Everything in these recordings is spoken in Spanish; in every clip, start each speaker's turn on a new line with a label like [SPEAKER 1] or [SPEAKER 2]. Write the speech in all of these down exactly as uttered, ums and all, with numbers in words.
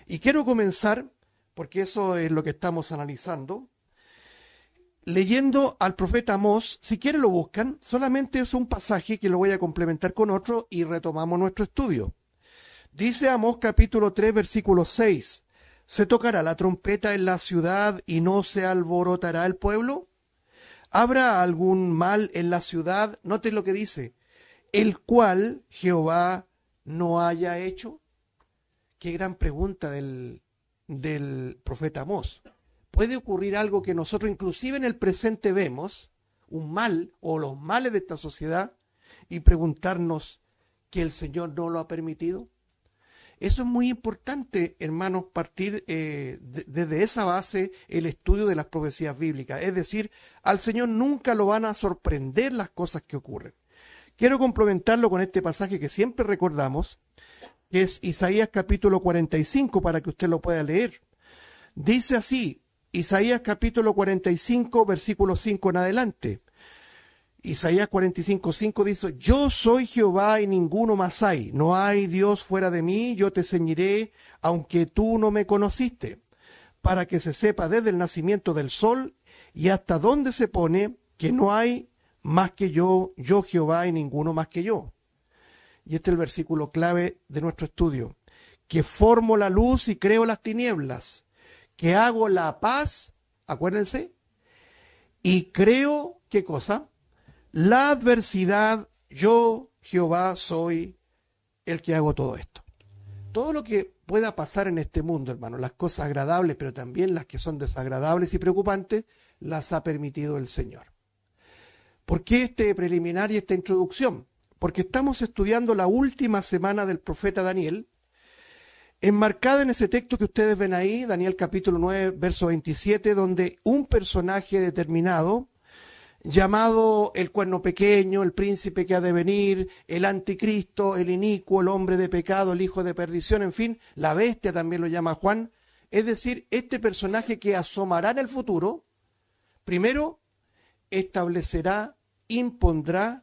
[SPEAKER 1] Y quiero comenzar, porque eso es lo que estamos analizando, leyendo al profeta Amós. Si quieren lo buscan, solamente es un pasaje que lo voy a complementar con otro y retomamos nuestro estudio. Dice Amós capítulo tres, versículo seis, ¿se tocará la trompeta en la ciudad y no se alborotará el pueblo? ¿Habrá algún mal en la ciudad? Noten lo que dice, el cual Jehová no haya hecho. Qué gran pregunta del, del profeta Amós. ¿Puede ocurrir algo que nosotros inclusive en el presente vemos, un mal o los males de esta sociedad, y preguntarnos que el Señor no lo ha permitido? Eso es muy importante, hermanos, partir eh, de, desde esa base el estudio de las profecías bíblicas. Es decir, al Señor nunca lo van a sorprender las cosas que ocurren. Quiero complementarlo con este pasaje que siempre recordamos, que es Isaías capítulo cuarenta y cinco, para que usted lo pueda leer. Dice así, Isaías capítulo cuarenta y cinco, versículo cinco en adelante. Isaías cuarenta y cinco, cinco dice, yo soy Jehová y ninguno más hay. No hay Dios fuera de mí, yo te ceñiré, aunque tú no me conociste, para que se sepa desde el nacimiento del sol y hasta dónde se pone, que no hay más que yo, yo Jehová y ninguno más que yo. Y este es el versículo clave de nuestro estudio. Que formo la luz y creo las tinieblas, que hago la paz, acuérdense, y creo, ¿qué cosa? La adversidad, yo, Jehová, soy el que hago todo esto. Todo lo que pueda pasar en este mundo, hermano, las cosas agradables, pero también las que son desagradables y preocupantes, las ha permitido el Señor. ¿Por qué este preliminar y esta introducción? Porque estamos estudiando la última semana del profeta Daniel, enmarcada en ese texto que ustedes ven ahí, Daniel capítulo nueve, verso veintisiete, donde un personaje determinado, llamado el cuerno pequeño, el príncipe que ha de venir, el anticristo, el inicuo, el hombre de pecado, el hijo de perdición, en fin, la bestia también lo llama Juan, es decir, este personaje que asomará en el futuro, primero establecerá, impondrá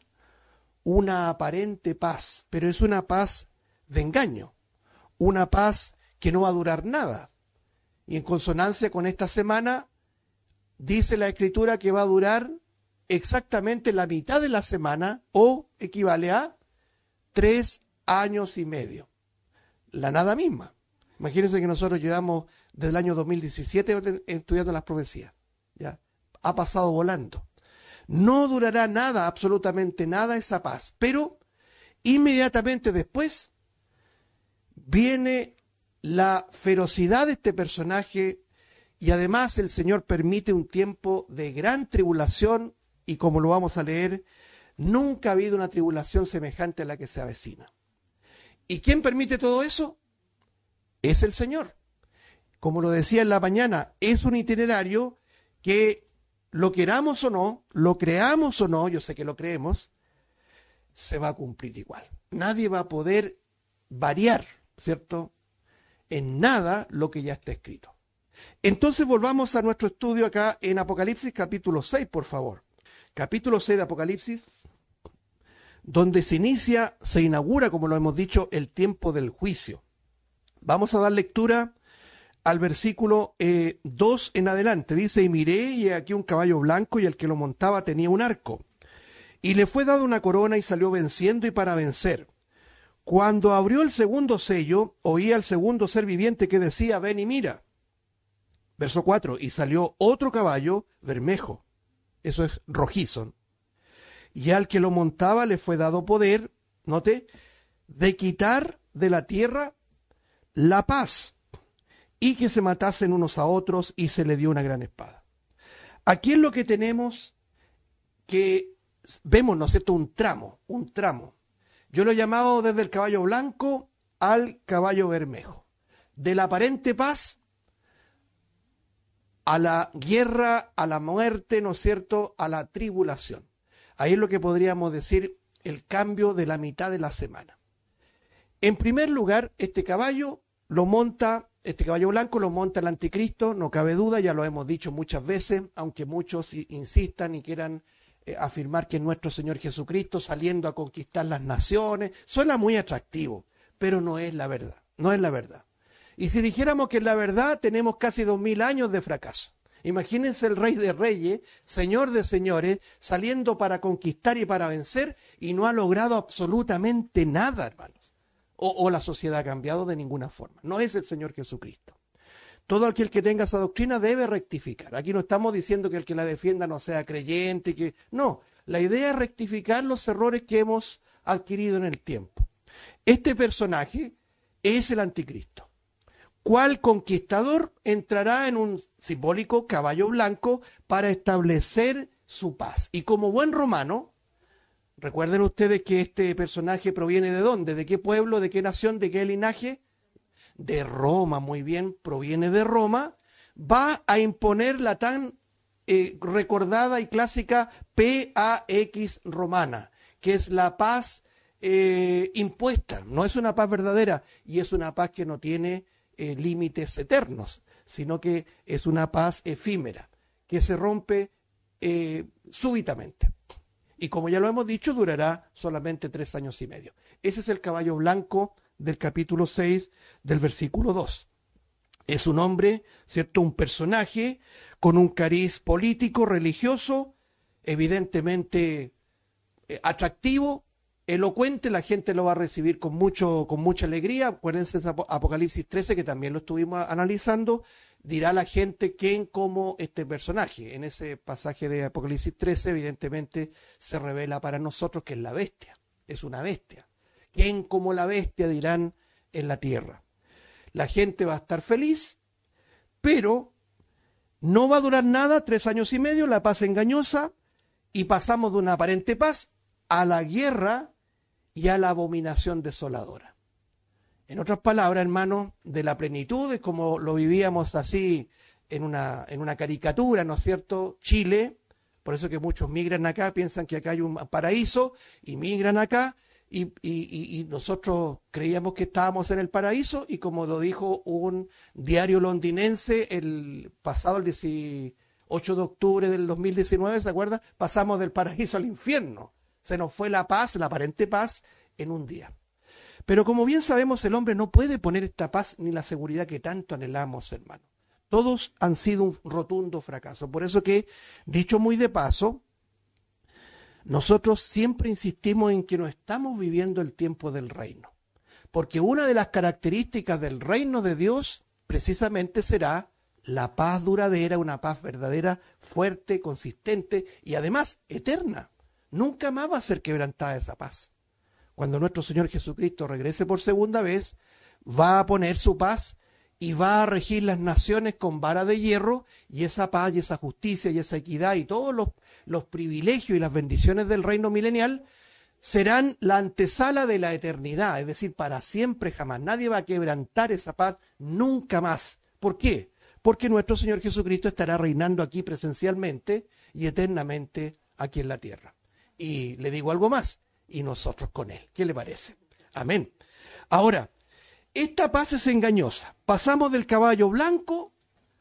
[SPEAKER 1] una aparente paz, pero es una paz de engaño, una paz que no va a durar nada. Y en consonancia con esta semana, dice la Escritura que va a durar exactamente la mitad de la semana, o equivale a tres años y medio. La nada misma. Imagínense que nosotros llevamos desde el año dos mil diecisiete estudiando las profecías. ¿Ya? Ha pasado volando. No durará nada, absolutamente nada, esa paz. Pero inmediatamente después viene la ferocidad de este personaje, y además el Señor permite un tiempo de gran tribulación, y como lo vamos a leer, nunca ha habido una tribulación semejante a la que se avecina. ¿Y quién permite todo eso? Es el Señor. Como lo decía en la mañana, es un itinerario que, lo queramos o no, lo creamos o no, yo sé que lo creemos, se va a cumplir igual. Nadie va a poder variar, ¿cierto?, en nada lo que ya está escrito. Entonces volvamos a nuestro estudio acá en Apocalipsis capítulo seis, por favor. Capítulo seis de Apocalipsis, donde se inicia, se inaugura, como lo hemos dicho, el tiempo del juicio. Vamos a dar lectura al versículo eh, dos en adelante. Dice, y miré, y aquí un caballo blanco, y el que lo montaba tenía un arco. Y le fue dada una corona, y salió venciendo y para vencer. Cuando abrió el segundo sello, oí al segundo ser viviente que decía, ven y mira. Verso cuatro, y salió otro caballo bermejo. Eso es rojizo. Y al que lo montaba le fue dado poder, note, de quitar de la tierra la paz, y que se matasen unos a otros, y se le dio una gran espada. Aquí es lo que tenemos, que vemos, ¿no es cierto?, un tramo, un tramo. Yo lo he llamado desde el caballo blanco al caballo bermejo. De la aparente paz a la guerra, a la muerte, ¿no es cierto?, a la tribulación. Ahí es lo que podríamos decir el cambio de la mitad de la semana. En primer lugar, este caballo lo monta, este caballo blanco lo monta el anticristo, no cabe duda, ya lo hemos dicho muchas veces, aunque muchos insistan y quieran eh, afirmar que es nuestro Señor Jesucristo saliendo a conquistar las naciones. Suena muy atractivo, pero no es la verdad, no es la verdad. Y si dijéramos que en la verdad tenemos casi dos mil años de fracaso. Imagínense el rey de reyes, señor de señores, saliendo para conquistar y para vencer y no ha logrado absolutamente nada, hermanos. O, o la sociedad ha cambiado de ninguna forma. No es el Señor Jesucristo. Todo aquel que tenga esa doctrina debe rectificar. Aquí no estamos diciendo que el que la defienda no sea creyente. Que no, la idea es rectificar los errores que hemos adquirido en el tiempo. Este personaje es el anticristo. ¿Cuál conquistador entrará en un simbólico caballo blanco para establecer su paz? Y como buen romano, recuerden ustedes que este personaje proviene de dónde, de qué pueblo, de qué nación, de qué linaje, de Roma, muy bien, proviene de Roma, va a imponer la tan eh, recordada y clásica Pax romana, que es la paz eh, impuesta, no es una paz verdadera y es una paz que no tiene Eh, límites eternos, sino que es una paz efímera, que se rompe eh, súbitamente. Y como ya lo hemos dicho, durará solamente tres años y medio. Ese es el caballo blanco del capítulo seis del versículo dos. Es un hombre, ¿cierto? Un personaje con un cariz político, religioso, evidentemente eh, atractivo, elocuente, la gente lo va a recibir con mucho, con mucha alegría. Acuérdense de Apocalipsis trece, que también lo estuvimos analizando. Dirá la gente quién como este personaje. En ese pasaje de Apocalipsis trece, evidentemente, se revela para nosotros que es la bestia. Es una bestia. ¿Quién como la bestia? Dirán en la tierra. La gente va a estar feliz, pero no va a durar nada, tres años y medio, la paz engañosa, y pasamos de una aparente paz a la guerra y a la abominación desoladora. En otras palabras, hermanos, de la plenitud, es como lo vivíamos así en una, en una caricatura, ¿no es cierto? Chile, por eso que muchos migran acá, piensan que acá hay un paraíso, y migran acá, y, y, y nosotros creíamos que estábamos en el paraíso, y como lo dijo un diario londinense el pasado, el dieciocho de octubre del dos mil diecinueve, ¿se acuerda? Pasamos del paraíso al infierno. Se nos fue la paz, la aparente paz, en un día. Pero como bien sabemos, el hombre no puede poner esta paz ni la seguridad que tanto anhelamos, hermano. Todos han sido un rotundo fracaso. Por eso que, dicho muy de paso, nosotros siempre insistimos en que no estamos viviendo el tiempo del reino. Porque una de las características del reino de Dios precisamente será la paz duradera, una paz verdadera, fuerte, consistente y además eterna. Nunca más va a ser quebrantada esa paz. Cuando nuestro Señor Jesucristo regrese por segunda vez, va a poner su paz y va a regir las naciones con vara de hierro, y esa paz y esa justicia y esa equidad y todos los, los privilegios y las bendiciones del reino milenial serán la antesala de la eternidad, es decir, para siempre jamás. Nadie va a quebrantar esa paz nunca más. ¿Por qué? Porque nuestro Señor Jesucristo estará reinando aquí presencialmente y eternamente aquí en la tierra. Y le digo algo más, y nosotros con él. ¿Qué le parece? Amén. Ahora, esta paz es engañosa. Pasamos del caballo blanco,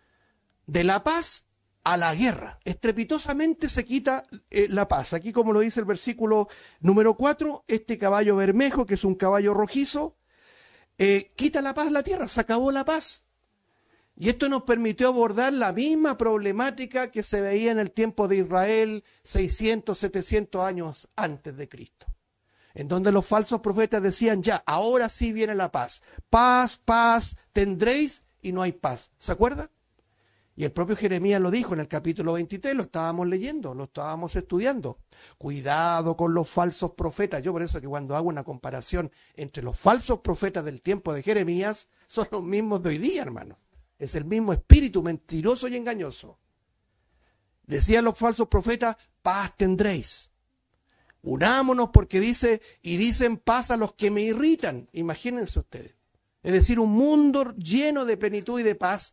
[SPEAKER 1] de la paz, a la guerra. Estrepitosamente se quita eh, la paz. Aquí, como lo dice el versículo número cuatro, este caballo bermejo, que es un caballo rojizo, eh, quita la paz de la tierra, se acabó la paz. Y esto nos permitió abordar la misma problemática que se veía en el tiempo de Israel seiscientos, setecientos años antes de Cristo, en donde los falsos profetas decían, ya, ahora sí viene la paz. Paz, paz, tendréis, y no hay paz. ¿Se acuerda? Y el propio Jeremías lo dijo en el capítulo veintitrés, lo estábamos leyendo, lo estábamos estudiando. Cuidado con los falsos profetas. Yo por eso que cuando hago una comparación entre los falsos profetas del tiempo de Jeremías, son los mismos de hoy día, hermanos. Es el mismo espíritu mentiroso y engañoso. Decían los falsos profetas, paz tendréis. Unámonos porque dice, y dicen paz a los que me irritan. Imagínense ustedes. Es decir, un mundo lleno de plenitud y de paz.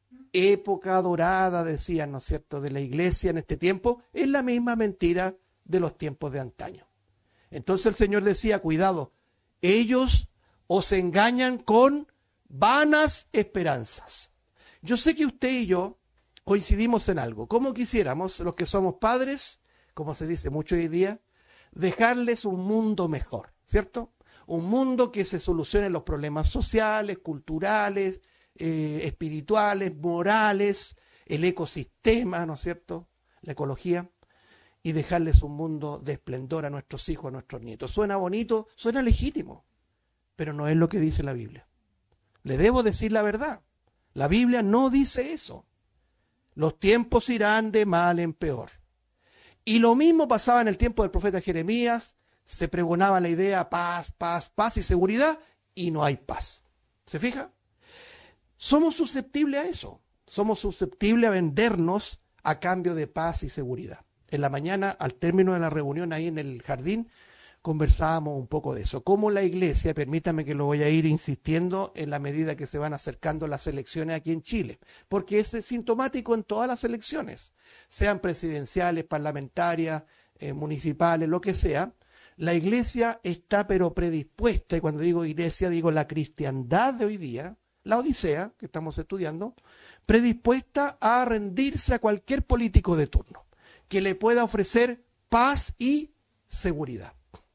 [SPEAKER 1] Época dorada, decían, ¿no es cierto?, de la iglesia en este tiempo. Es la misma mentira de los tiempos de antaño. Entonces el Señor decía, cuidado, ellos os engañan con vanas esperanzas. Yo sé que usted y yo coincidimos en algo. ¿Cómo quisiéramos, los que somos padres, como se dice mucho hoy día, dejarles un mundo mejor, ¿cierto? un mundo que se solucione los problemas sociales, culturales, eh, espirituales, morales, el ecosistema, ¿no es cierto?, la ecología, y dejarles un mundo de esplendor a nuestros hijos, a nuestros nietos. Suena bonito, suena legítimo, pero no es lo que dice la Biblia. Le debo decir la verdad. La Biblia no dice eso. Los tiempos irán de mal en peor. Y lo mismo pasaba en el tiempo del profeta Jeremías. Se pregonaba la idea paz, paz, paz y seguridad, y no hay paz. ¿Se fija? Somos susceptibles a eso. Somos susceptibles a vendernos a cambio de paz y seguridad. En la mañana, al término de la reunión ahí en el jardín, conversábamos un poco de eso. Cómo la iglesia, permítame que lo voy a ir insistiendo en la medida que se van acercando las elecciones aquí en Chile, porque es sintomático en todas las elecciones, sean presidenciales, parlamentarias, eh, municipales, lo que sea. La iglesia está pero predispuesta, y cuando digo iglesia digo la cristiandad de hoy día, la Odisea que estamos estudiando, predispuesta a rendirse a cualquier político de turno que le pueda ofrecer paz y seguridad.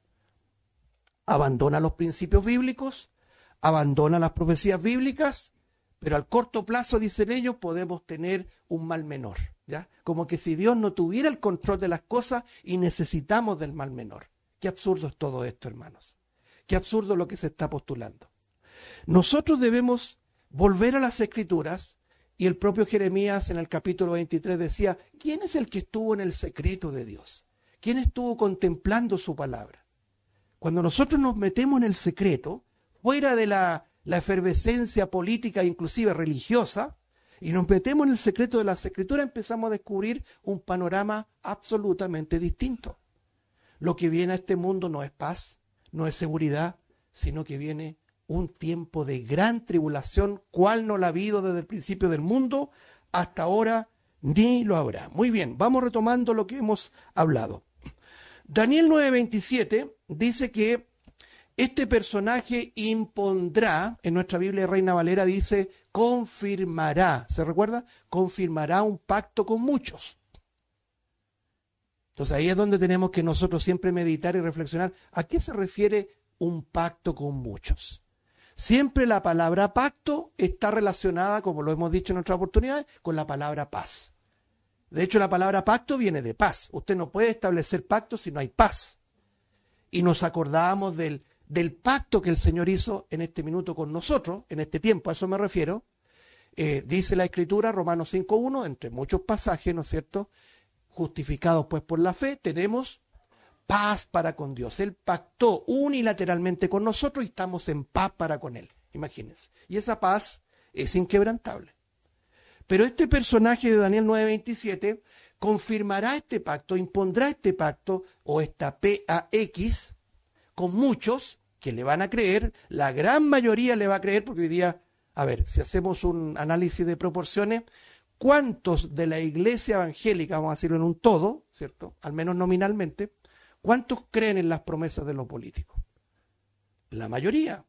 [SPEAKER 1] Abandona los principios bíblicos, abandona las profecías bíblicas, pero al corto plazo, dicen ellos, podemos tener un mal menor, ¿ya? Como que si Dios no tuviera el control de las cosas y necesitamos del mal menor. Qué absurdo es todo esto, hermanos. Qué absurdo lo que se está postulando. Nosotros debemos volver a las Escrituras, y el propio Jeremías en el capítulo veintitrés decía, ¿quién es el que estuvo en el secreto de Dios? ¿Quién estuvo contemplando su palabra? Cuando nosotros nos metemos en el secreto, fuera de la, la efervescencia política e inclusive religiosa, y nos metemos en el secreto de las Escrituras, empezamos a descubrir un panorama absolutamente distinto. Lo que viene a este mundo no es paz, no es seguridad, sino que viene un tiempo de gran tribulación, cual no la ha habido desde el principio del mundo hasta ahora, ni lo habrá. Muy bien, vamos retomando lo que hemos hablado. Daniel nueve veintisiete dice que este personaje impondrá, en nuestra Biblia Reina Valera dice, confirmará, ¿se recuerda? Confirmará un pacto con muchos. Entonces ahí es donde tenemos que nosotros siempre meditar y reflexionar, ¿a qué se refiere un pacto con muchos? Siempre la palabra pacto está relacionada, como lo hemos dicho en otras oportunidades, con la palabra paz. De hecho, la palabra pacto viene de paz. Usted no puede establecer pacto si no hay paz. Y nos acordábamos del, del pacto que el Señor hizo en este minuto con nosotros, en este tiempo, a eso me refiero. Eh, dice la Escritura, Romanos cinco uno, entre muchos pasajes, ¿no es cierto?, justificados pues por la fe, tenemos paz para con Dios. Él pactó unilateralmente con nosotros y estamos en paz para con Él. Imagínense. Y esa paz es inquebrantable. Pero este personaje de Daniel nueve veintisiete confirmará este pacto, impondrá este pacto o esta P A X con muchos que le van a creer. La gran mayoría le va a creer porque hoy día, a ver, si hacemos un análisis de proporciones, ¿cuántos de la iglesia evangélica, vamos a decirlo en un todo, ¿cierto?, al menos nominalmente, ¿cuántos creen en las promesas de los políticos? La mayoría.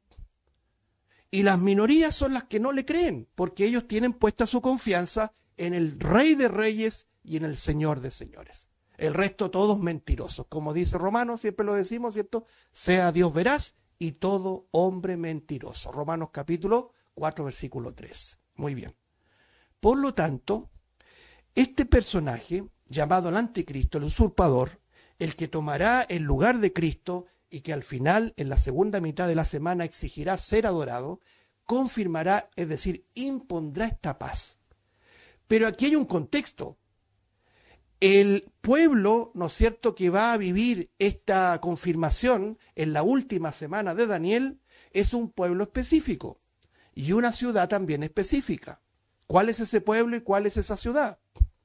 [SPEAKER 1] Y las minorías son las que no le creen, porque ellos tienen puesta su confianza en el Rey de Reyes y en el Señor de Señores. El resto todos mentirosos. Como dice Romanos, siempre lo decimos, ¿cierto? Sea Dios veraz y todo hombre mentiroso. Romanos capítulo cuatro, versículo tres. Muy bien. Por lo tanto, este personaje, llamado el anticristo, el usurpador, el que tomará el lugar de Cristo y que al final, en la segunda mitad de la semana, exigirá ser adorado, confirmará, es decir, impondrá esta paz. Pero aquí hay un contexto. El pueblo, ¿no es cierto?, que va a vivir esta confirmación en la última semana de Daniel, es un pueblo específico y una ciudad también específica. ¿Cuál es ese pueblo y cuál es esa ciudad?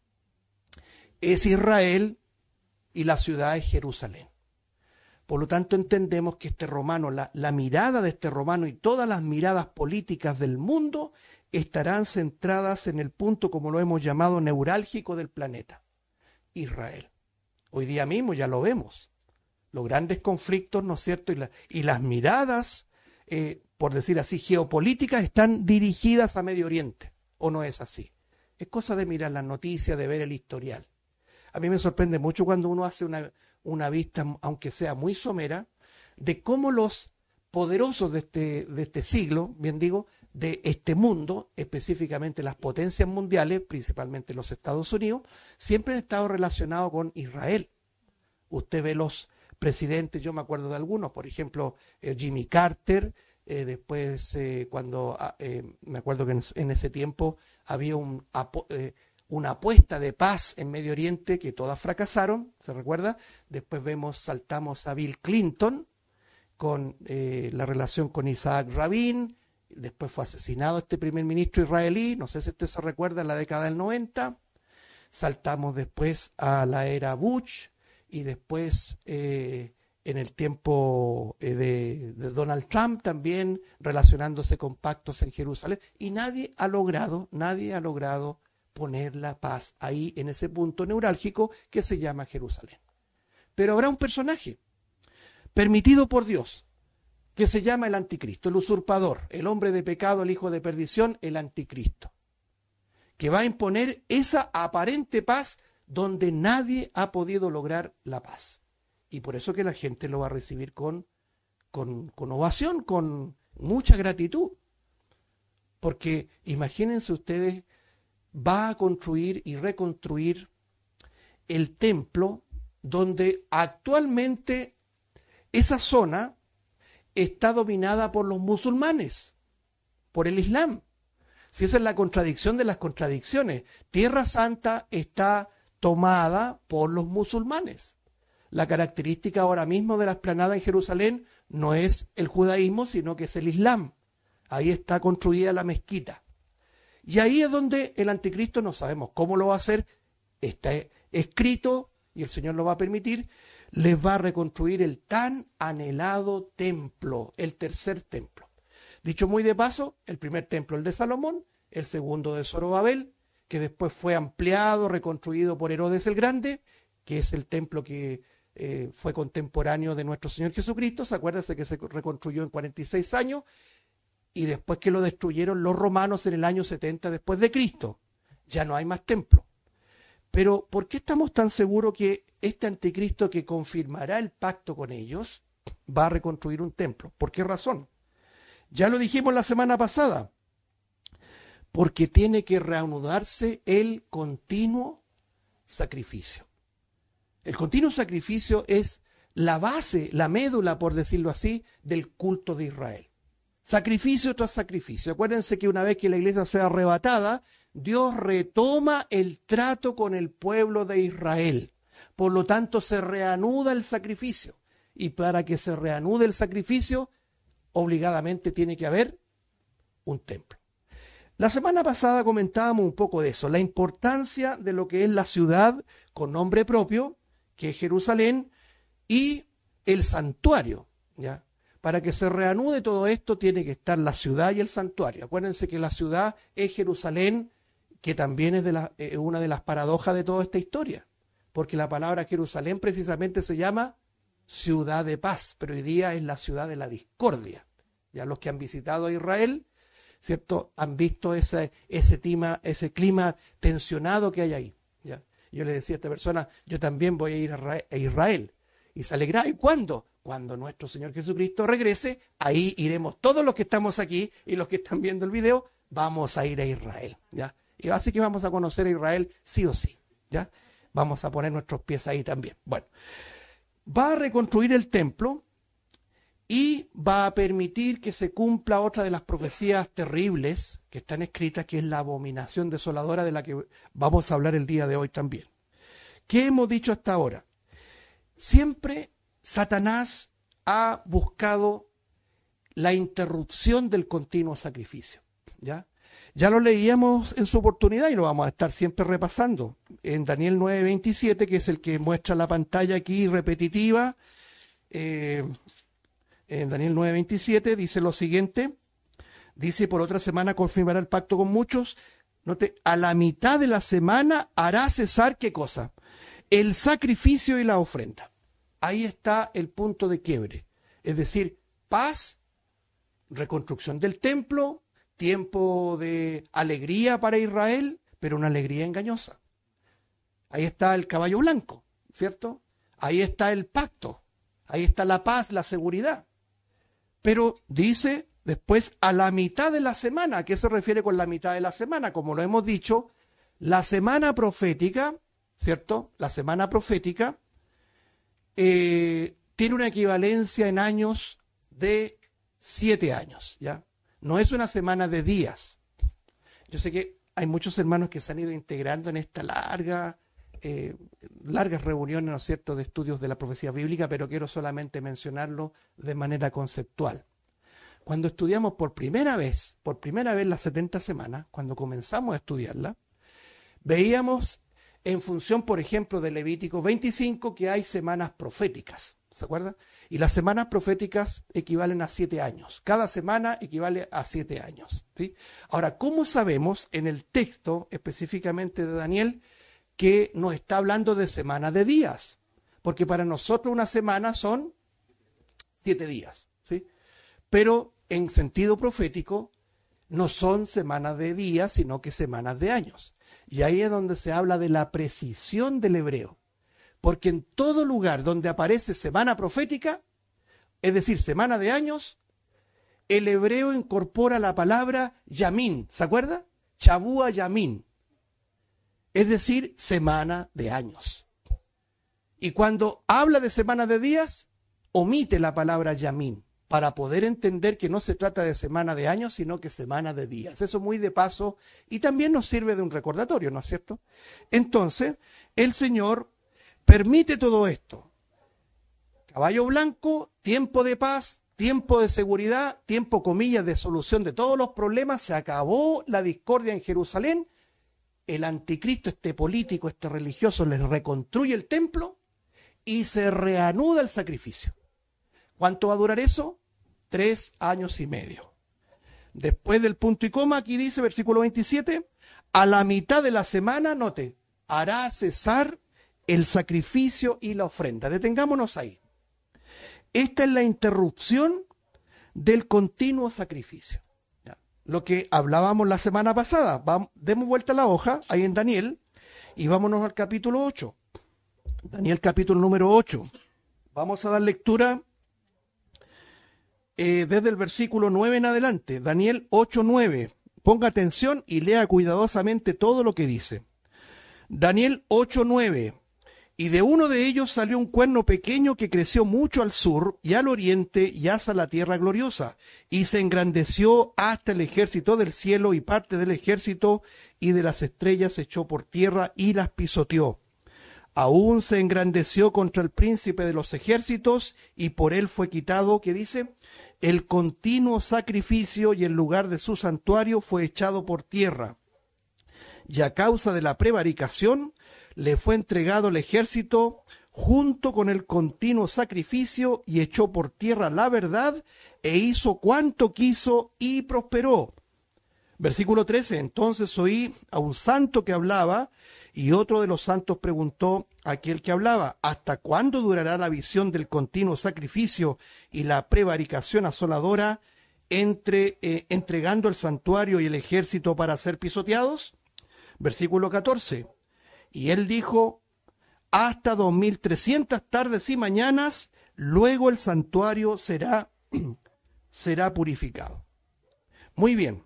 [SPEAKER 1] Es Israel y la ciudad es Jerusalén. Por lo tanto, entendemos que este romano, la, la mirada de este romano y todas las miradas políticas del mundo estarán centradas en el punto, como lo hemos llamado, neurálgico del planeta, Israel. Hoy día mismo ya lo vemos. Los grandes conflictos, ¿no es cierto? Y, la, y las miradas, eh, por decir así, geopolíticas están dirigidas a Medio Oriente. ¿O no es así? Es cosa de mirar las noticias, de ver el historial. A mí me sorprende mucho cuando uno hace una, una vista, aunque sea muy somera, de cómo los poderosos de este, de este siglo, bien digo, de este mundo, específicamente las potencias mundiales, principalmente los Estados Unidos, siempre han estado relacionados con Israel. Usted ve los presidentes, yo me acuerdo de algunos, por ejemplo, eh, Jimmy Carter, eh, después eh, cuando, eh, me acuerdo que en, en ese tiempo había un, eh, una apuesta de paz en Medio Oriente que todas fracasaron, ¿se recuerda? Después vemos, saltamos a Bill Clinton, con eh, la relación con Isaac Rabin, después fue asesinado este primer ministro israelí, no sé si usted se recuerda, en la década del noventa, saltamos después a la era Bush, y después eh, en el tiempo eh, de, de Donald Trump también relacionándose con pactos en Jerusalén, y nadie ha logrado, nadie ha logrado poner la paz ahí en ese punto neurálgico que se llama Jerusalén. Pero habrá un personaje permitido por Dios, que se llama el anticristo, el usurpador, el hombre de pecado, el hijo de perdición, el anticristo, que va a imponer esa aparente paz donde nadie ha podido lograr la paz. Y por eso que la gente lo va a recibir con, con, con ovación, con mucha gratitud. Porque imagínense ustedes, va a construir y reconstruir el templo donde actualmente esa zona está dominada por los musulmanes, por el Islam. Si esa es la contradicción de las contradicciones, Tierra Santa está tomada por los musulmanes. La característica ahora mismo de la explanada en Jerusalén no es el judaísmo, sino que es el Islam. Ahí está construida la mezquita. Y ahí es donde el anticristo, no sabemos cómo lo va a hacer, está escrito, y el Señor lo va a permitir, les va a reconstruir el tan anhelado templo, el tercer templo. Dicho muy de paso, el primer templo, el de Salomón, el segundo de Zorobabel, que después fue ampliado, reconstruido por Herodes el Grande, que es el templo que eh, fue contemporáneo de nuestro Señor Jesucristo. ¿Se acuerdan que se reconstruyó en cuarenta y seis años? Y después que lo destruyeron los romanos en el año setenta después de Cristo. Ya no hay más templo. Pero ¿por qué estamos tan seguros que este anticristo que confirmará el pacto con ellos va a reconstruir un templo? ¿Por qué razón? Ya lo dijimos la semana pasada. Porque tiene que reanudarse el continuo sacrificio. El continuo sacrificio es la base, la médula, por decirlo así, del culto de Israel. Sacrificio tras sacrificio. Acuérdense que una vez que la iglesia sea arrebatada, Dios retoma el trato con el pueblo de Israel. Por lo tanto, se reanuda el sacrificio. Y para que se reanude el sacrificio, obligadamente tiene que haber un templo. La semana pasada comentábamos un poco de eso, la importancia de lo que es la ciudad con nombre propio, que es Jerusalén, y el santuario, ¿ya? Para que se reanude todo esto tiene que estar la ciudad y el santuario. Acuérdense que la ciudad es Jerusalén, que también es de la, eh, una de las paradojas de toda esta historia, porque la palabra Jerusalén precisamente se llama ciudad de paz, pero hoy día es la ciudad de la discordia. Ya los que han visitado a Israel, ¿cierto?, han visto ese, ese, clima, ese clima tensionado que hay ahí. ¿Ya? Yo le decía a esta persona, yo también voy a ir a Israel. Y se alegra, ¿y cuándo? Cuando nuestro Señor Jesucristo regrese, ahí iremos todos los que estamos aquí y los que están viendo el video, vamos a ir a Israel, ¿ya? Y así que vamos a conocer a Israel sí o sí, ¿ya? Vamos a poner nuestros pies ahí también. Bueno, va a reconstruir el templo y va a permitir que se cumpla otra de las profecías terribles que están escritas, que es la abominación desoladora de la que vamos a hablar el día de hoy también. ¿Qué hemos dicho hasta ahora? Siempre Satanás ha buscado la interrupción del continuo sacrificio, ¿ya? Ya lo leíamos en su oportunidad y lo vamos a estar siempre repasando en Daniel nueve veintisiete, que es el que muestra la pantalla aquí repetitiva. Eh, en Daniel nueve veintisiete dice lo siguiente, dice: por otra semana confirmará el pacto con muchos. Note, a la mitad de la semana hará cesar, ¿qué cosa? El sacrificio y la ofrenda. Ahí está el punto de quiebre. Es decir, paz, reconstrucción del templo, tiempo de alegría para Israel, pero una alegría engañosa. Ahí está el caballo blanco, ¿cierto? Ahí está el pacto. Ahí está la paz, la seguridad. Pero dice después a la mitad de la semana. ¿A qué se refiere con la mitad de la semana? Como lo hemos dicho, la semana profética, ¿cierto? La semana profética eh, tiene una equivalencia en años de siete años, ¿ya? No es una semana de días. Yo sé que hay muchos hermanos que se han ido integrando en esta larga, eh, largas reuniones, ¿no es cierto?, de estudios de la profecía bíblica, pero quiero solamente mencionarlo de manera conceptual. Cuando estudiamos por primera vez, por primera vez las setenta semanas, cuando comenzamos a estudiarla, veíamos en función, por ejemplo, de Levítico veinticinco, que hay semanas proféticas, ¿se acuerdan? Y las semanas proféticas equivalen a siete años. Cada semana equivale a siete años, ¿sí? Ahora, ¿cómo sabemos en el texto específicamente de Daniel que nos está hablando de semana de días? Porque para nosotros una semana son siete días, ¿sí? Pero en sentido profético no son semanas de días, sino que semanas de años. Y ahí es donde se habla de la precisión del hebreo. Porque en todo lugar donde aparece semana profética, es decir, semana de años, el hebreo incorpora la palabra yamín, ¿se acuerda? Chabúa yamín, es decir, semana de años. Y cuando habla de semana de días, omite la palabra yamín, para poder entender que no se trata de semana de años, sino que semana de días. Eso muy de paso, y también nos sirve de un recordatorio, ¿no es cierto? Entonces, el Señor permite todo esto. Caballo blanco, tiempo de paz, tiempo de seguridad, tiempo, comillas, de solución de todos los problemas. Se acabó la discordia en Jerusalén. El anticristo, este político, este religioso, les reconstruye el templo y se reanuda el sacrificio. ¿Cuánto va a durar eso? Tres años y medio. Después del punto y coma, aquí dice, versículo veintisiete, a la mitad de la semana, note, hará cesar el sacrificio y la ofrenda. Detengámonos ahí. Esta es la interrupción del continuo sacrificio. ¿Ya? Lo que hablábamos la semana pasada. Vamos, demos vuelta a la hoja, ahí en Daniel, y vámonos al capítulo ocho. Daniel capítulo número ocho. Vamos a dar lectura eh, desde el versículo nueve en adelante. Daniel ocho, nueve. Ponga atención y lea cuidadosamente todo lo que dice. Daniel ocho, nueve. Y de uno de ellos salió un cuerno pequeño que creció mucho al sur y al oriente y hasta la tierra gloriosa, y se engrandeció hasta el ejército del cielo, y parte del ejército y de las estrellas echó por tierra y las pisoteó. Aún se engrandeció contra el príncipe de los ejércitos, y por él fue quitado, ¿qué dice? El continuo sacrificio, y el lugar de su santuario fue echado por tierra. Y a causa de la prevaricación, le fue entregado el ejército junto con el continuo sacrificio, y echó por tierra la verdad, e hizo cuanto quiso, y prosperó. Versículo trece, entonces oí a un santo que hablaba, y otro de los santos preguntó a aquel que hablaba, ¿hasta cuándo durará la visión del continuo sacrificio y la prevaricación asoladora, entre, eh, entregando el santuario y el ejército para ser pisoteados? Versículo catorce, y él dijo, hasta dos mil trescientas tardes y mañanas, luego el santuario será, será purificado. Muy bien.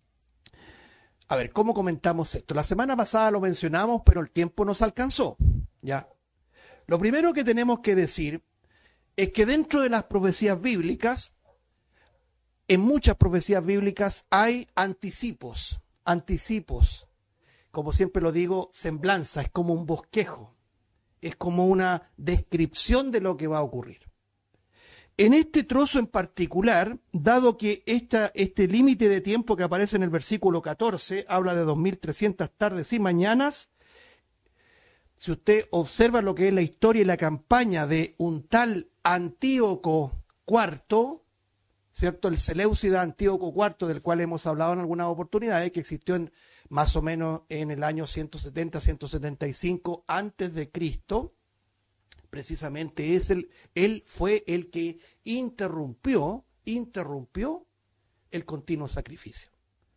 [SPEAKER 1] A ver, ¿cómo comentamos esto? La semana pasada lo mencionamos, pero el tiempo nos alcanzó. ¿Ya? Lo primero que tenemos que decir es que dentro de las profecías bíblicas, en muchas profecías bíblicas hay anticipos, anticipos. Como siempre lo digo, semblanza, es como un bosquejo, es como una descripción de lo que va a ocurrir. En este trozo en particular, dado que esta, este límite de tiempo que aparece en el versículo catorce, habla de dos mil trescientas tardes y mañanas, si usted observa lo que es la historia y la campaña de un tal Antíoco cuarto, ¿cierto? El Seleucida Antíoco cuarto, del cual hemos hablado en algunas oportunidades, que existió en más o menos en el año ciento setenta, ciento setenta y cinco antes de Cristo, precisamente es el, él fue el que interrumpió, interrumpió el continuo sacrificio.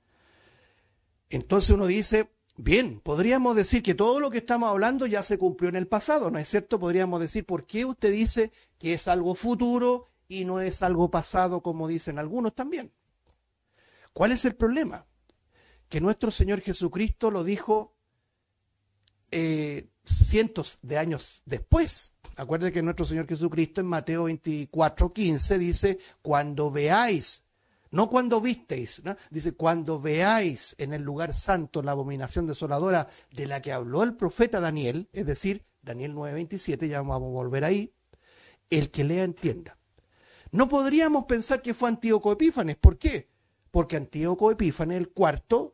[SPEAKER 1] Entonces uno dice, bien, podríamos decir que todo lo que estamos hablando ya se cumplió en el pasado, ¿no es cierto? Podríamos decir, ¿por qué usted dice que es algo futuro y no es algo pasado como dicen algunos también. ¿Cuál es el problema? Que nuestro Señor Jesucristo lo dijo eh, cientos de años después. Acuérdense que nuestro Señor Jesucristo en Mateo veinticuatro, quince dice, cuando veáis, no cuando visteis, ¿no? Dice, cuando veáis en el lugar santo la abominación desoladora de la que habló el profeta Daniel, es decir, Daniel nueve veintisiete, ya vamos a volver ahí, el que lea entienda. No podríamos pensar que fue Antíoco Epífanes. ¿Por qué? Porque Antíoco Epífanes, el cuarto,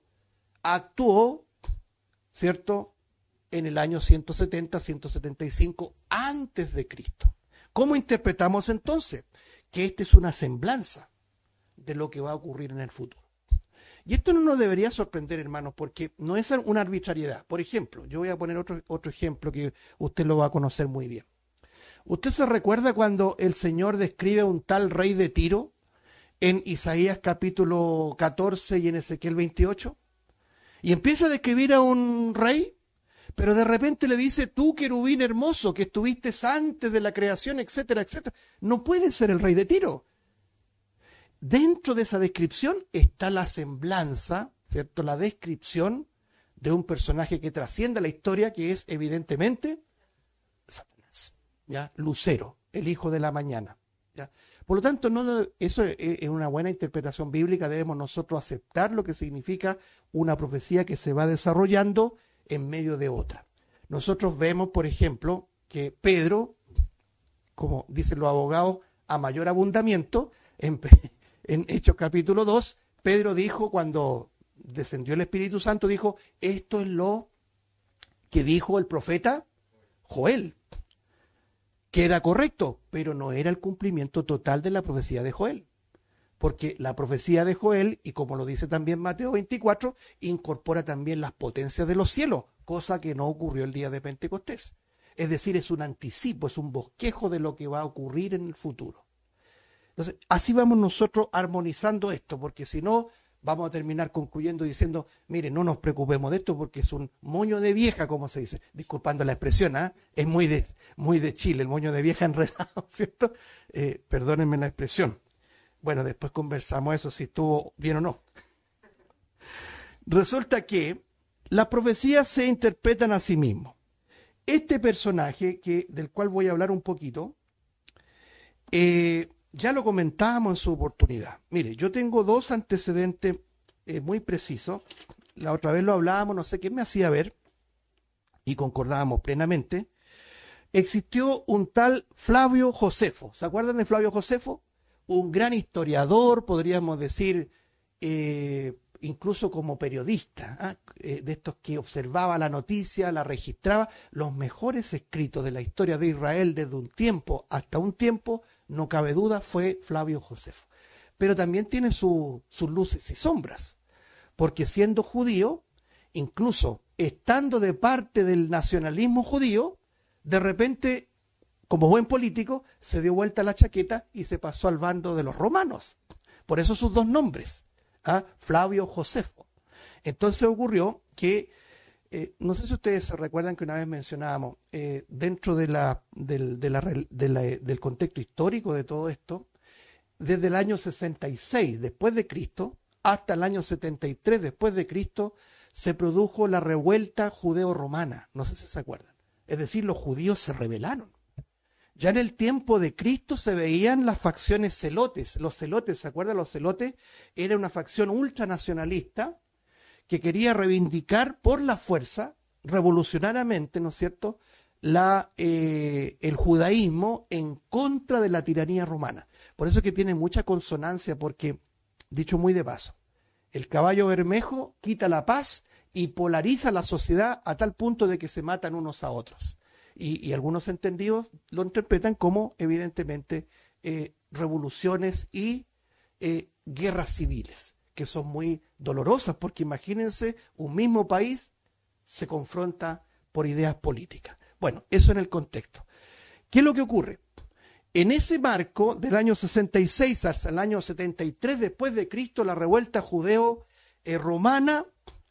[SPEAKER 1] actuó, ¿cierto?, en el año ciento setenta, ciento setenta y cinco antes de Cristo. ¿Cómo interpretamos entonces? Que esta es una semblanza de lo que va a ocurrir en el futuro. Y esto no nos debería sorprender, hermanos, porque no es una arbitrariedad. Por ejemplo, yo voy a poner otro, otro ejemplo que usted lo va a conocer muy bien. ¿Usted se recuerda cuando el Señor describe a un tal rey de Tiro en Isaías capítulo catorce y en Ezequiel veintiocho? Y empieza a describir a un rey, pero de repente le dice, tú querubín hermoso, que estuviste antes de la creación, etcétera, etcétera. No puede ser el rey de Tiro. Dentro de esa descripción está la semblanza, ¿cierto? La descripción de un personaje que trasciende la historia, que es evidentemente Satanás, ¿ya? Lucero, el hijo de la mañana, ¿ya? Por lo tanto, no, eso es una buena interpretación bíblica. Debemos nosotros aceptar lo que significa una profecía que se va desarrollando en medio de otra. Nosotros vemos, por ejemplo, que Pedro, como dicen los abogados, a mayor abundamiento, en, en Hechos capítulo dos, Pedro dijo, cuando descendió el Espíritu Santo, dijo, esto es lo que dijo el profeta Joel, que era correcto, pero no era el cumplimiento total de la profecía de Joel. Porque la profecía de Joel, y como lo dice también Mateo veinticuatro, incorpora también las potencias de los cielos, cosa que no ocurrió el día de Pentecostés. Es decir, es un anticipo, es un bosquejo de lo que va a ocurrir en el futuro. Entonces, así vamos nosotros armonizando esto, porque si no, vamos a terminar concluyendo diciendo, mire, no nos preocupemos de esto porque es un moño de vieja, como se dice, disculpando la expresión, ¿eh? Es muy de, muy de Chile, el moño de vieja enredado, ¿cierto? Eh, perdónenme la expresión. Bueno, después conversamos eso, si estuvo bien o no. Resulta que las profecías se interpretan a sí mismos. Este personaje, que, del cual voy a hablar un poquito, eh, ya lo comentábamos en su oportunidad. Mire, yo tengo dos antecedentes eh, muy precisos. La otra vez lo hablábamos, no sé qué me hacía ver, y concordábamos plenamente. Existió un tal Flavio Josefo. ¿Se acuerdan de Flavio Josefo? Un gran historiador, podríamos decir, eh, incluso como periodista, ¿ah? eh, de estos que observaba la noticia, la registraba. Los mejores escritos de la historia de Israel desde un tiempo hasta un tiempo, no cabe duda, fue Flavio Josefo. Pero también tiene su, sus luces y sombras, porque siendo judío, incluso estando de parte del nacionalismo judío, de repente, como buen político, se dio vuelta la chaqueta y se pasó al bando de los romanos. Por eso sus dos nombres, ¿ah? Flavio Josefo. Entonces ocurrió que, eh, no sé si ustedes se recuerdan que una vez mencionábamos, eh, dentro de la, del, de la, de la, del contexto histórico de todo esto, desde el año sesenta y seis después de Cristo hasta el año setenta y tres después de Cristo, se produjo la revuelta judeo-romana. No sé si se acuerdan. Es decir, los judíos se rebelaron. Ya en el tiempo de Cristo se veían las facciones celotes. Los celotes, ¿se acuerdan? Los celotes era una facción ultranacionalista que quería reivindicar por la fuerza, revolucionariamente, ¿no es cierto?, la, eh, el judaísmo en contra de la tiranía romana. Por eso es que tiene mucha consonancia, porque, dicho muy de paso, el caballo bermejo quita la paz y polariza la sociedad a tal punto de que se matan unos a otros. Y, y algunos entendidos lo interpretan como, evidentemente, eh, revoluciones y eh, guerras civiles, que son muy dolorosas, porque imagínense, un mismo país se confronta por ideas políticas. Bueno, eso en el contexto. ¿Qué es lo que ocurre? En ese marco del año sesenta y seis hasta el año setenta y tres después de Cristo, la revuelta judeo-romana,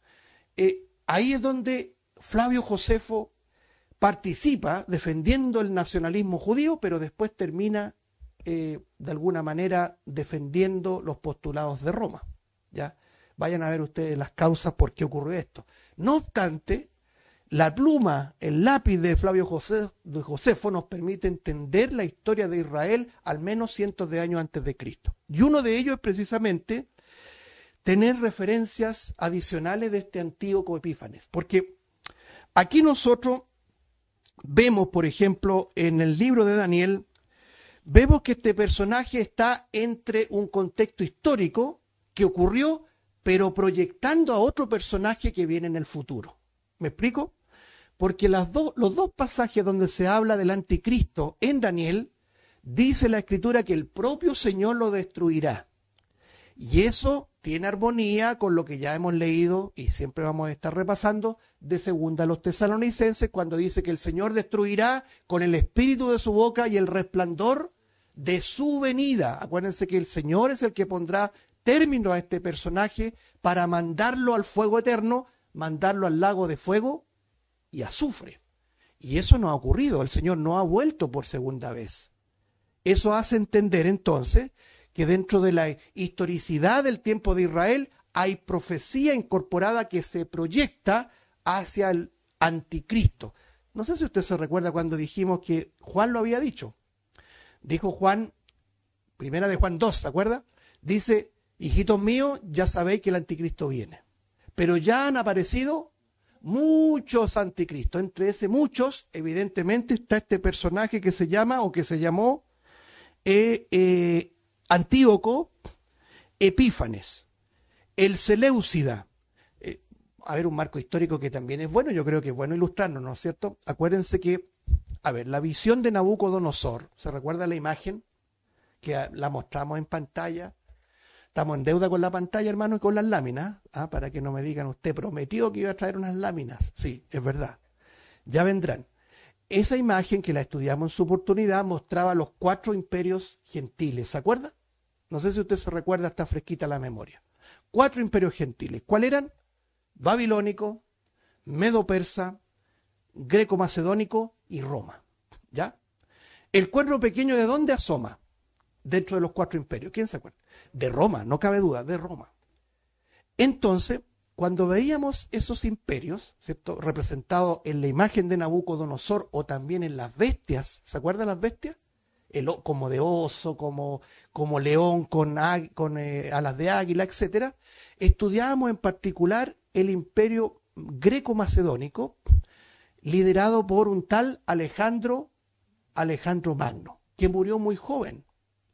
[SPEAKER 1] eh, ahí es donde Flavio Josefo participa defendiendo el nacionalismo judío, pero después termina eh, de alguna manera defendiendo los postulados de Roma. ¿Ya? Vayan a ver ustedes las causas por qué ocurrió esto. No obstante, la pluma, el lápiz de Flavio José, de Josefo nos permite entender la historia de Israel al menos cientos de años antes de Cristo. Y uno de ellos es precisamente tener referencias adicionales de este Antíoco Epífanes. Porque aquí nosotros vemos, por ejemplo, en el libro de Daniel, vemos que este personaje está entre un contexto histórico que ocurrió, pero proyectando a otro personaje que viene en el futuro. ¿Me explico? Porque las dos, los dos pasajes donde se habla del anticristo en Daniel, dice la Escritura que el propio Señor lo destruirá. Y eso tiene armonía con lo que ya hemos leído y siempre vamos a estar repasando de segunda a los tesalonicenses, cuando dice que el Señor destruirá con el espíritu de su boca y el resplandor de su venida. Acuérdense que el Señor es el que pondrá término a este personaje para mandarlo al fuego eterno, mandarlo al lago de fuego y azufre. Y eso no ha ocurrido, el Señor no ha vuelto por segunda vez. Eso hace entender entonces que dentro de la historicidad del tiempo de Israel hay profecía incorporada que se proyecta hacia el anticristo. No sé si usted se recuerda cuando dijimos que Juan lo había dicho. Dijo Juan, primera de Juan dos, ¿se acuerda? Dice, hijitos míos, ya sabéis que el anticristo viene. Pero ya han aparecido muchos anticristos. Entre ese muchos, evidentemente, está este personaje que se llama, o que se llamó, eh, eh, Antíoco Epífanes, el Seleucida. Eh, a ver, un marco histórico que también es bueno, yo creo que es bueno ilustrarnos, ¿no es cierto? Acuérdense que, a ver, la visión de Nabucodonosor, ¿se recuerda la imagen? Que la mostramos en pantalla. Estamos en deuda con la pantalla, hermano, y con las láminas, ¿ah? Para que no me digan, usted prometió que iba a traer unas láminas. Sí, es verdad, ya vendrán. Esa imagen que la estudiamos en su oportunidad mostraba los cuatro imperios gentiles, ¿se acuerda? No sé si usted se recuerda, está fresquita la memoria. Cuatro imperios gentiles. ¿Cuáles eran? Babilónico, Medo-Persa, Greco-Macedónico y Roma. ¿Ya? El cuerno pequeño, ¿de dónde asoma? Dentro de los cuatro imperios. ¿Quién se acuerda? De Roma, no cabe duda, de Roma. Entonces, cuando veíamos esos imperios, ¿cierto?, representados en la imagen de Nabucodonosor o también en las bestias, ¿se acuerdan las bestias? El, como de oso, como, como león con, con eh, alas de águila, etcétera. Estudiábamos en particular el imperio greco-macedónico, liderado por un tal Alejandro, Alejandro Magno, que murió muy joven.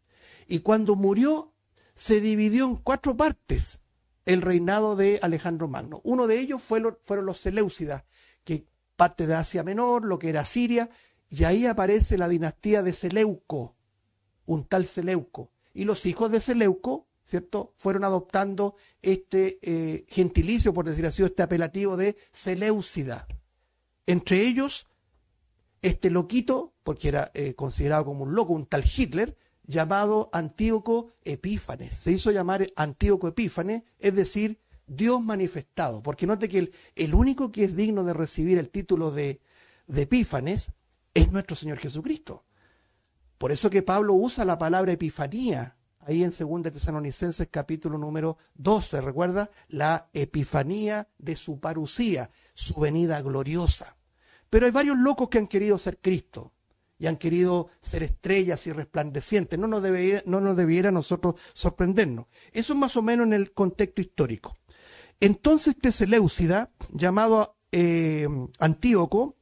[SPEAKER 1] Y cuando murió, se dividió en cuatro partes el reinado de Alejandro Magno. Uno de ellos fue lo, fueron los Seleucidas, que parte de Asia Menor, lo que era Siria, y ahí aparece la dinastía de Seleuco, un tal Seleuco. Y los hijos de Seleuco, ¿cierto?, fueron adoptando este eh, gentilicio, por decir así, este apelativo de Seleucida. Entre ellos, este loquito, porque era eh, considerado como un loco, un tal Hitler, llamado Antíoco Epífanes. Se hizo llamar Antíoco Epífanes, es decir, Dios manifestado. Porque note que el, el único que es digno de recibir el título de, de Epífanes es nuestro Señor Jesucristo. Por eso que Pablo usa la palabra epifanía, ahí en segunda Tesalonicenses capítulo número doce, ¿recuerda? La epifanía de su parusía, su venida gloriosa. Pero hay varios locos que han querido ser Cristo y han querido ser estrellas y resplandecientes. No nos debería, no nos debiera a nosotros sorprendernos. Eso es más o menos en el contexto histórico. Entonces este Seleucida, llamado eh, Antíoco,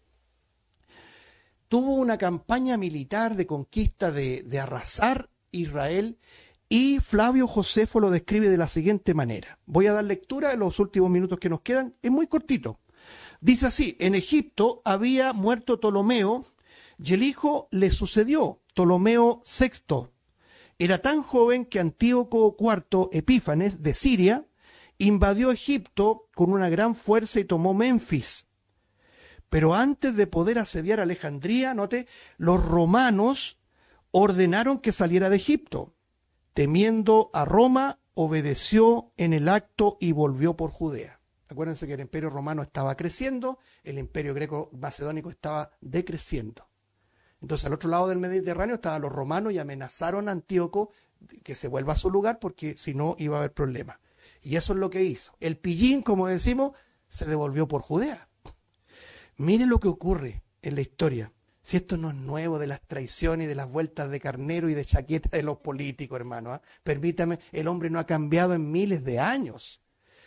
[SPEAKER 1] tuvo una campaña militar de conquista de, de arrasar Israel, y Flavio Josefo lo describe de la siguiente manera. Voy a dar lectura en los últimos minutos que nos quedan, es muy cortito. Dice así: en Egipto había muerto Ptolomeo, y el hijo le sucedió, Ptolomeo sexto. Era tan joven que Antíoco cuarto Epífanes de Siria invadió Egipto con una gran fuerza y tomó Menfis. Pero antes de poder asediar Alejandría, note, los romanos ordenaron que saliera de Egipto. Temiendo a Roma, obedeció en el acto y volvió por Judea. Acuérdense que el imperio romano estaba creciendo, el imperio greco-macedónico estaba decreciendo. Entonces al otro lado del Mediterráneo estaban los romanos y amenazaron a Antíoco que se vuelva a su lugar porque si no iba a haber problemas. Y eso es lo que hizo. El pillín, como decimos, se devolvió por Judea. Mire lo que ocurre en la historia. Si esto no es nuevo de las traiciones y de las vueltas de carnero y de chaqueta de los políticos, hermano. ¿eh? Permítame, el hombre no ha cambiado en miles de años.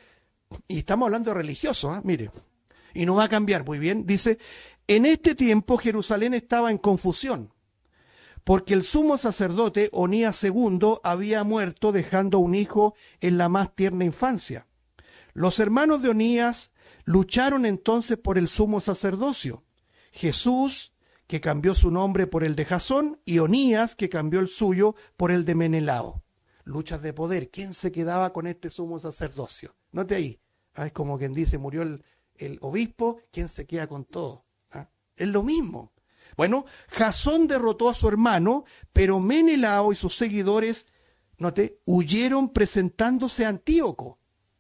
[SPEAKER 1] Y estamos hablando de religiosos, ¿eh? Mire. Y no va a cambiar, muy bien. Dice, en este tiempo Jerusalén estaba en confusión, porque el sumo sacerdote Onías segundo había muerto dejando un hijo en la más tierna infancia. Los hermanos de Onías lucharon entonces por el sumo sacerdocio. Jesús, que cambió su nombre por el de Jasón, y Onías, que cambió el suyo por el de Menelao. Luchas de poder. ¿Quién se quedaba con este sumo sacerdocio? Note ahí. ¿Ah? Es como quien dice, murió el, el obispo, ¿quién se queda con todo? ¿Ah? Es lo mismo. Bueno, Jasón derrotó a su hermano, pero Menelao y sus seguidores, note, huyeron presentándose a Antíoco.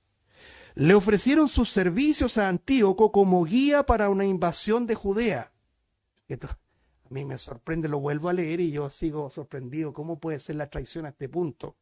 [SPEAKER 1] Le ofrecieron sus servicios a Antíoco como guía para una invasión de Judea. Esto a mí me sorprende, lo vuelvo a leer y yo sigo sorprendido. ¿Cómo puede ser la traición a este punto?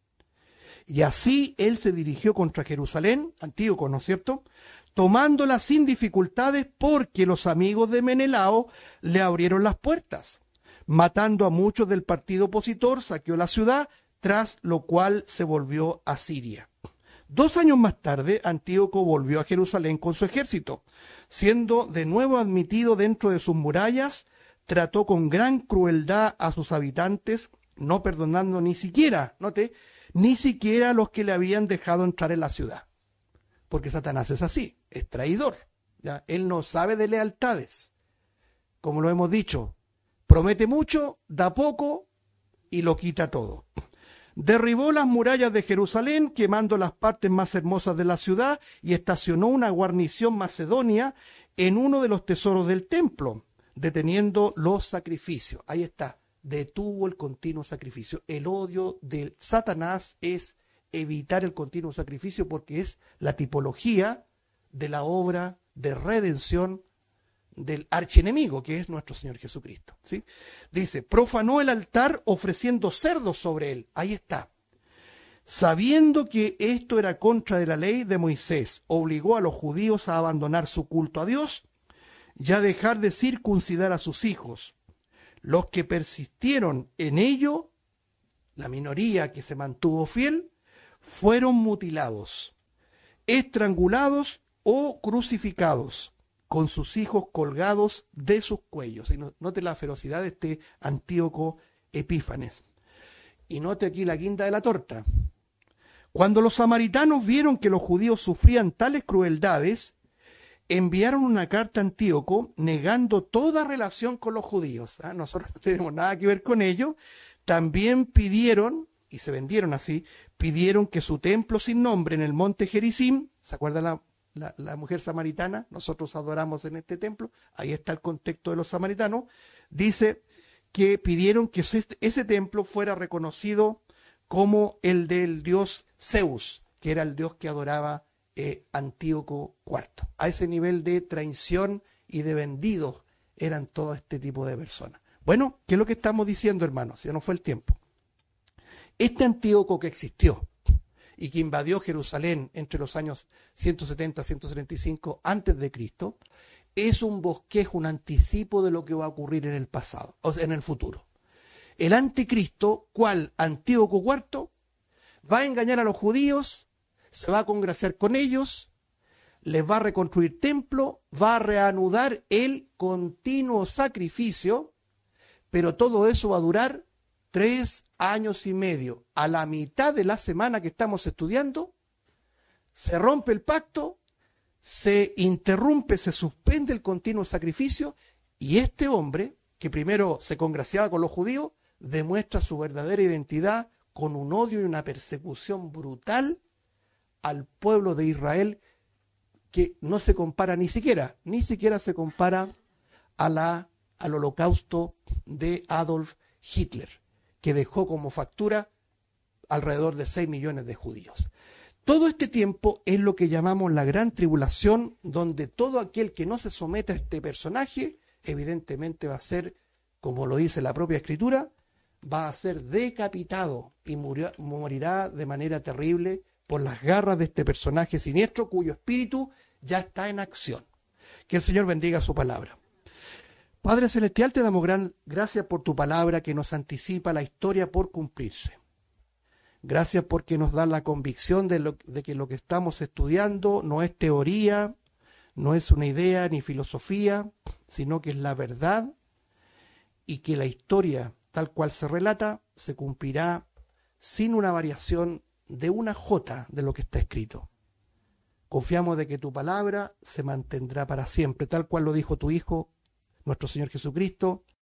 [SPEAKER 1] Y así él se dirigió contra Jerusalén, Antíoco, ¿no es cierto?, tomándola sin dificultades porque los amigos de Menelao le abrieron las puertas. Matando a muchos del partido opositor, saqueó la ciudad, tras lo cual se volvió a Siria. Dos años más tarde, Antíoco volvió a Jerusalén con su ejército. Siendo de nuevo admitido dentro de sus murallas, trató con gran crueldad a sus habitantes, no perdonando ni siquiera, note, ni siquiera a los que le habían dejado entrar en la ciudad. Porque Satanás es así, es traidor. ¿ya? Él no sabe de lealtades. Como lo hemos dicho, promete mucho, da poco y lo quita todo. Derribó las murallas de Jerusalén, quemando las partes más hermosas de la ciudad, y estacionó una guarnición macedonia en uno de los tesoros del templo, deteniendo los sacrificios. Ahí está, detuvo el continuo sacrificio. El odio de Satanás es evitar el continuo sacrificio porque es la tipología de la obra de redención del archienemigo, que es nuestro Señor Jesucristo. ¿sí? Dice, profanó el altar ofreciendo cerdos sobre él. Ahí está. Sabiendo que esto era contra de la ley de Moisés, obligó a los judíos a abandonar su culto a Dios y a dejar de circuncidar a sus hijos. Los que persistieron en ello, la minoría que se mantuvo fiel, fueron mutilados, estrangulados o crucificados, con sus hijos colgados de sus cuellos. Y note la ferocidad de este Antíoco Epífanes. Y note aquí la guinda de la torta. Cuando los samaritanos vieron que los judíos sufrían tales crueldades, enviaron una carta a Antíoco negando toda relación con los judíos. ¿Ah? Nosotros no tenemos nada que ver con ello. También pidieron, y se vendieron así, pidieron que su templo sin nombre en el monte Gerizim, ¿se acuerdan la La, la mujer samaritana? Nosotros adoramos en este templo, ahí está el contexto de los samaritanos, dice que pidieron que ese, ese templo fuera reconocido como el del dios Zeus, que era el dios que adoraba eh, Antíoco cuarto. A ese nivel de traición y de vendidos eran todo este tipo de personas. Bueno, ¿qué es lo que estamos diciendo, hermanos? Ya no fue el tiempo. Este Antíoco que existió y que invadió Jerusalén entre los años ciento setenta a ciento setenta y cinco antes de Cristo, es un bosquejo, un anticipo de lo que va a ocurrir en el pasado, o sea, en el futuro. El anticristo, cual Antíoco cuarto, va a engañar a los judíos, se va a congraciar con ellos, les va a reconstruir templo, va a reanudar el continuo sacrificio, pero todo eso va a durar tres años y medio. A la mitad de la semana que estamos estudiando, se rompe el pacto, se interrumpe, se suspende el continuo sacrificio, y este hombre, que primero se congraciaba con los judíos, demuestra su verdadera identidad con un odio y una persecución brutal al pueblo de Israel, que no se compara ni siquiera, ni siquiera se compara a la, al holocausto de Adolf Hitler, que dejó como factura alrededor de seis millones de judíos. Todo este tiempo es lo que llamamos la gran tribulación, donde todo aquel que no se someta a este personaje, evidentemente va a ser como lo dice la propia Escritura, va a ser decapitado y murió, morirá de manera terrible por las garras de este personaje siniestro cuyo espíritu ya está en acción. Que el Señor bendiga su palabra. Padre Celestial, te damos gran gracias por tu palabra que nos anticipa la historia por cumplirse. Gracias porque nos da la convicción de, lo, de que lo que estamos estudiando no es teoría, no es una idea ni filosofía, sino que es la verdad y que la historia tal cual se relata se cumplirá sin una variación de una jota de lo que está escrito. Confiamos de que tu palabra se mantendrá para siempre, tal cual lo dijo tu Hijo, nuestro Señor Jesucristo,